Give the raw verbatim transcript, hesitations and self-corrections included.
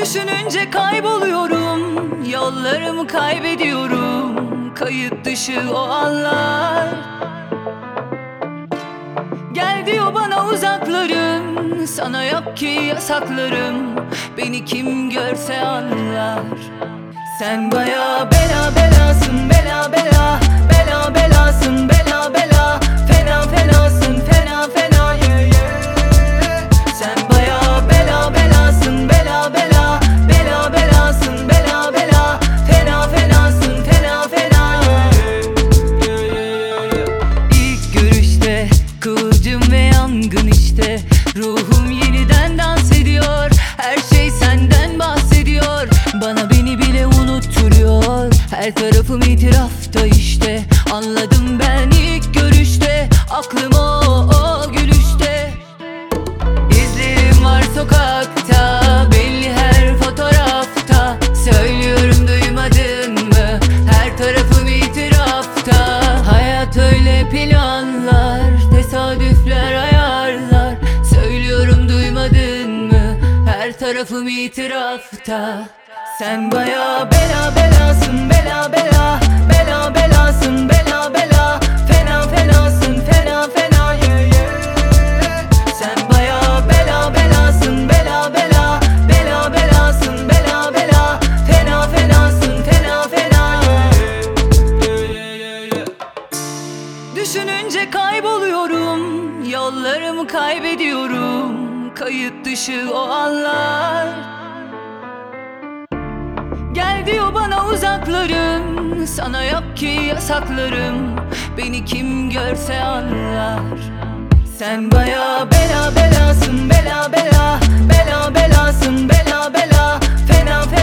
Düşününce kayboluyorum, yollarımı kaybediyorum. Kayıt dışı o anlar. Gel diyor bana uzaklarım, sana yok ki yasaklarım. Beni kim görse anlar. Sen baya bela belasın, bela bela, bela belasın, bela bela, fena fenasın, fena fena yeah, yeah. Sen baya bela belasın, bela bela, bela belasın, bela bela, fena fenasın, fena fena yeah, yeah, yeah. İlk görüşte kıvılcım ve yangın işte. Ruhum yeniden dans ediyor, her şey senden bahsediyor. Bana beni bile unutturuyor, her tarafım itirafta işte. Anladım ben ilk görüşte, aklım o, o gülüşte. İzlerim var sokakta, belli her fotoğrafta. Söylüyorum duymadın mı, her tarafım itirafta. Hayat öyle planlar, tesadüfler ayarlar. Söylüyorum duymadın mı, her tarafım itirafta. Sen baya bela belasın, bela bela, bela belasın, bela bela, fena fenasın, fena fena yeah, yeah. Sen baya bela belasın, bela bela, bela belasın, bela bela, fena fenasın, fena fena yeah, yeah, yeah. Düşününce kayboluyorum, yollarımı kaybediyorum. Kayıt dışı o anlar. Gel diyor bana uzaklarım, sana yok ki yasaklarım. Beni kim görse anlar. Sen baya bela belasın, bela bela, bela belasın, bela bela, fena fena